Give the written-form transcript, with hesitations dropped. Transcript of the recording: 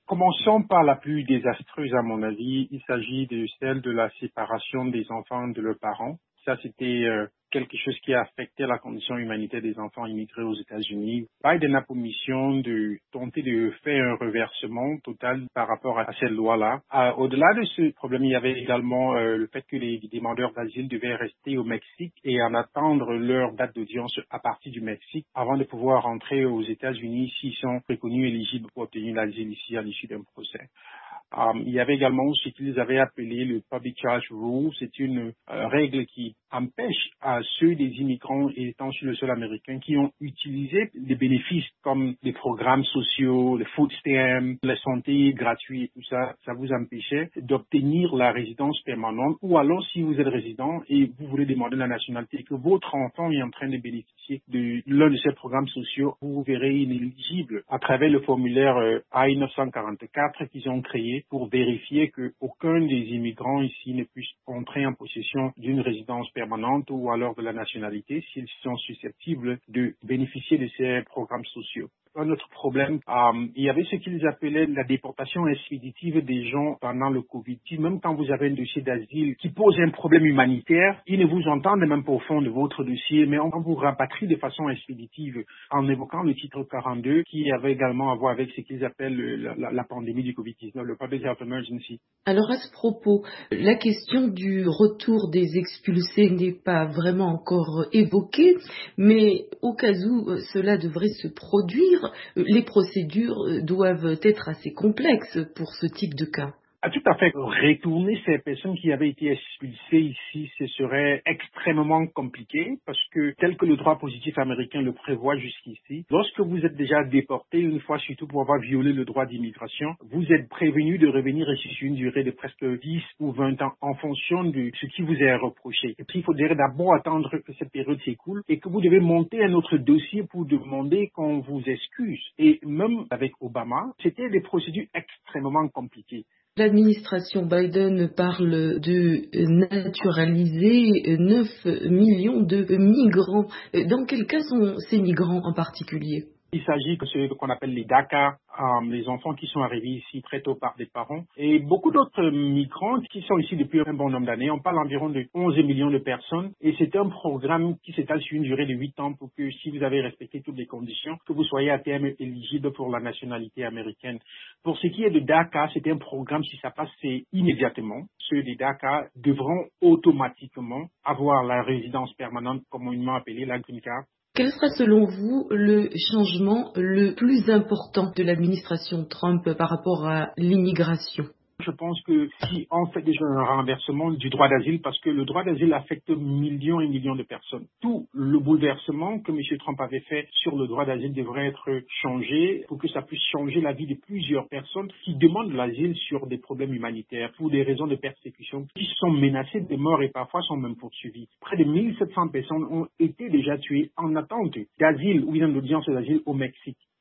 Commençons par la plus désastreuse à mon avis. Il s'agit de celle de la séparation des enfants de leurs parents. Ça, c'était quelque chose qui a affecté la condition humanitaire des enfants immigrés aux États-Unis. Biden a pour mission de tenter de faire un reversement total par rapport à cette loi-là. Au-delà de ce problème, il y avait également le fait que les demandeurs d'asile devaient rester au Mexique et en attendre leur date d'audience à partir du Mexique avant de pouvoir rentrer aux États-Unis s'ils sont reconnus éligibles pour obtenir l'asile ici à l'issue d'un procès. Il y avait également ce qu'ils avaient appelé le Public Charge Rule. C'est une règle qui empêche à ceux des immigrants étant sur le sol américain qui ont utilisé des bénéfices comme les programmes sociaux, les food stamps, la santé gratuite et tout ça, ça vous empêchait d'obtenir la résidence permanente. Ou alors, si vous êtes résident et vous voulez demander la nationalité et que votre enfant est en train de bénéficier de l'un de ces programmes sociaux, vous vous verrez inéligible à travers le formulaire I-944 qu'ils ont créé pour vérifier qu'aucun des immigrants ici ne puisse entrer en possession d'une résidence permanente ou alors de la nationalité s'ils sont susceptibles de bénéficier de ces programmes sociaux. Un autre problème, il y avait ce qu'ils appelaient la déportation expéditive des gens pendant le Covid. Même quand vous avez un dossier d'asile qui pose un problème humanitaire, ils ne vous entendent même pas au fond de votre dossier, mais on vous rapatrie de façon expéditive en évoquant le titre 42 qui avait également à voir avec ce qu'ils appellent la pandémie du Covid-19, le Public Health Emergency. Alors à ce propos, la question du retour des expulsés n'est pas vraiment encore évoquée, mais au cas où cela devrait se produire, les procédures doivent être assez complexes pour ce type de cas. Tout à fait. Retourner ces personnes qui avaient été expulsées ici, ce serait extrêmement compliqué parce que tel que le droit positif américain le prévoit jusqu'ici, lorsque vous êtes déjà déporté une fois, surtout pour avoir violé le droit d'immigration, vous êtes prévenu de revenir ici sur une durée de presque 10 ou 20 ans en fonction de ce qui vous est reproché. Et puis il faudrait d'abord attendre que cette période s'écoule et que vous devez monter un autre dossier pour demander qu'on vous excuse. Et même avec Obama, c'était des procédures extrêmement compliquées. L'administration Biden parle de naturaliser 9 millions de migrants. Dans quel cas sont ces migrants en particulier ? Il s'agit de ce qu'on appelle les DACA, les enfants qui sont arrivés ici très tôt par des parents, et beaucoup d'autres migrants qui sont ici depuis un bon nombre d'années. On parle environ de 11 millions de personnes, et c'est un programme qui s'étale sur une durée de 8 ans pour que, si vous avez respecté toutes les conditions, que vous soyez à terme éligible pour la nationalité américaine. Pour ce qui est de DACA, c'est un programme, si ça passe, c'est immédiatement. Ceux des DACA devront automatiquement avoir la résidence permanente, communément appelée la Green Card. Quel sera selon vous le changement le plus important de l'administration Trump par rapport à l'immigration ? Je pense que si on fait déjà un renversement du droit d'asile, parce que le droit d'asile affecte millions et millions de personnes, tout le bouleversement que M. Trump avait fait sur le droit d'asile devrait être changé pour que ça puisse changer la vie de plusieurs personnes qui demandent l'asile sur des problèmes humanitaires, pour des raisons de persécution, qui sont menacées de mort et parfois sont même poursuivies. Près de 1700 personnes ont été déjà tuées en attente d'asile ou bien d'audience d'asile au Mexique.